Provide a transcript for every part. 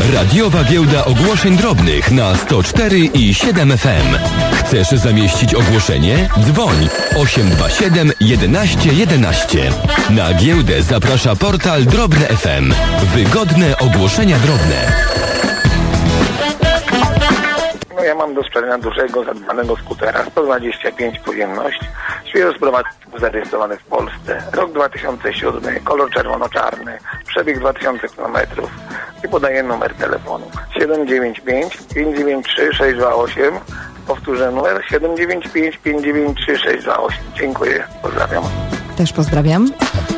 Radiowa Giełda Ogłoszeń Drobnych na 104 i 7 FM. Chcesz zamieścić ogłoszenie? Dzwoń 827 11 11. Na giełdę zaprasza portal Drobne FM. Wygodne ogłoszenia drobne. Ja mam do sprzedania dużego, zadbanego skutera, 125 pojemność, świeżo zarejestrowany w Polsce, rok 2007, kolor czerwono-czarny, przebieg 2000 km i podaję numer telefonu 795 593 628. Powtórzę numer 795 593 628. Dziękuję, pozdrawiam. Też pozdrawiam.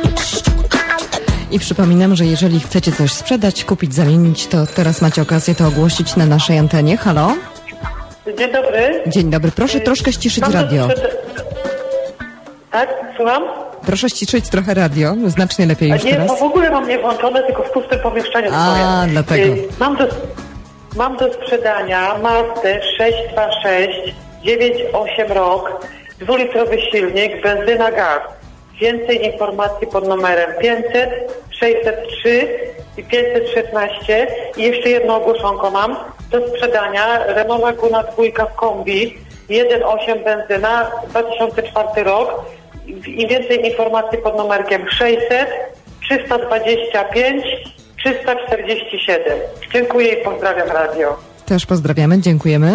I przypominam, że jeżeli chcecie coś sprzedać, kupić, zamienić, to teraz macie okazję to ogłosić na naszej antenie. Halo? Dzień dobry. Dzień dobry. Proszę troszkę ściszyć radio. Tak, słucham? Proszę ściszyć trochę radio. Znacznie lepiej już teraz. Nie, w ogóle mam nie włączone, tylko w pustym pomieszczeniu. Dlatego. Mam do sprzedania Mazdę 626, 9,8 rok, 2-litrowy silnik, benzyna, gaz. Więcej informacji pod numerem 500 603 i 516. I jeszcze jedno ogłoszonko mam. Do sprzedania Renault Laguna 2 w kombi, 1,8 benzyna, 2004 rok. I więcej informacji pod numerkiem 600 325 347. Dziękuję i pozdrawiam radio. Też pozdrawiamy, dziękujemy.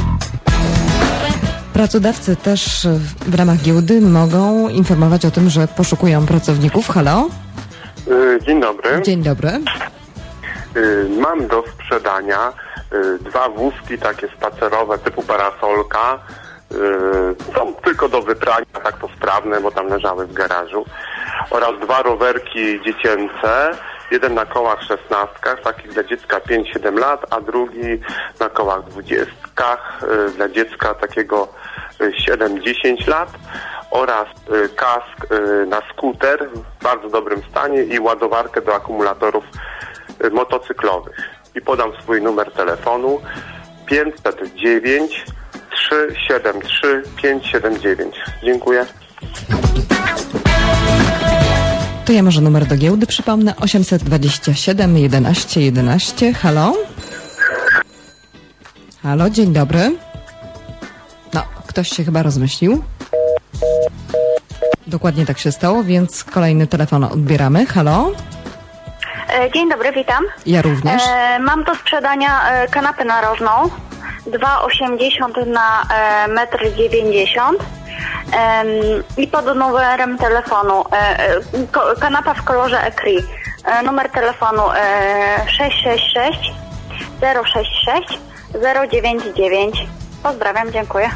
Pracodawcy też w ramach giełdy mogą informować o tym, że poszukują pracowników. Halo? Dzień dobry. Dzień dobry. Mam do sprzedania 2 wózki takie spacerowe typu parasolka. Są tylko do wyprania, tak to sprawne, bo tam leżały w garażu. Oraz 2 rowerki dziecięce. Jeden na kołach 16, takich dla dziecka 5-7 lat, a drugi na kołach 20 dla dziecka takiego 7-10 lat. Oraz kask na skuter w bardzo dobrym stanie i ładowarkę do akumulatorów motocyklowych. I podam swój numer telefonu 509 373 579. Dziękuję. To ja może numer do giełdy przypomnę. 827 11 11. Halo? Halo, dzień dobry. No, ktoś się chyba rozmyślił. Dokładnie tak się stało, więc kolejny telefon odbieramy. Halo? Dzień dobry, witam. Ja również. Mam do sprzedania kanapę narożną 2,80 na 1,90 m i pod numerem telefonu kanapa w kolorze ecri. Numer telefonu 666 066 099. Pozdrawiam, dziękuję.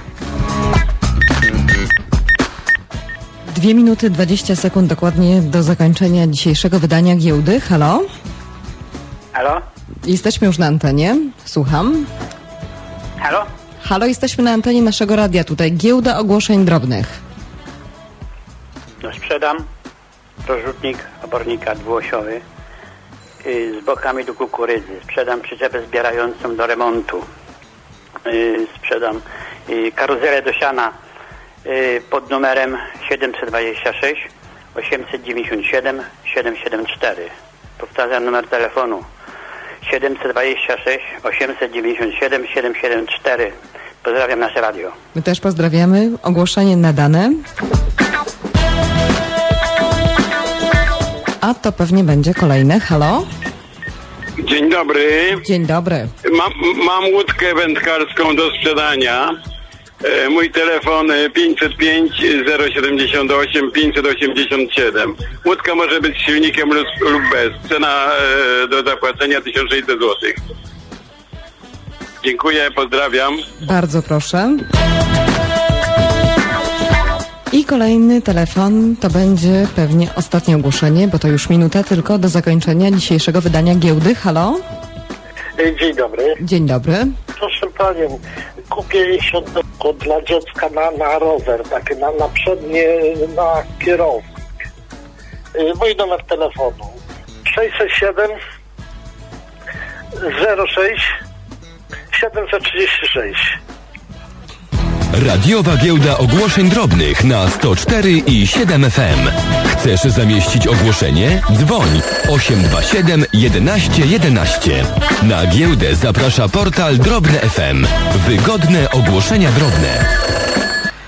2 minuty 20 sekund dokładnie do zakończenia dzisiejszego wydania giełdy. Halo? Halo? Jesteśmy już na antenie. Słucham. Halo? Halo, jesteśmy na antenie naszego radia tutaj. Giełda Ogłoszeń Drobnych. No, sprzedam rozrzutnik obornika dwuosiowy z bokami do kukurydzy. Sprzedam przyczepę zbierającą do remontu. Sprzedam karuzelę do siana pod numerem 726 897 774. Powtarzam numer telefonu 726 897 774. Pozdrawiam nasze radio. My też pozdrawiamy. Ogłoszenie nadane. A to pewnie będzie kolejne. Halo? Dzień dobry. Dzień dobry. Mam łódkę wędkarską do sprzedania. Mój telefon 505 078 587. Łódka może być z silnikiem lub bez. Cena do zapłacenia 1600 zł. Dziękuję, pozdrawiam. Bardzo proszę. I kolejny telefon to będzie pewnie ostatnie ogłoszenie, bo to już minuta tylko do zakończenia dzisiejszego wydania giełdy. Halo? Dzień dobry. Dzień dobry. Proszę panią, kupię siodło dla dziecka na rower, takie na przednie, na kierownik. Mój numer telefonu 667 06 736. Radiowa Giełda Ogłoszeń Drobnych na 104 i 7 FM. Chcesz zamieścić ogłoszenie? Dzwoń 827 11 11. Na giełdę zaprasza portal Drobne FM. Wygodne ogłoszenia drobne.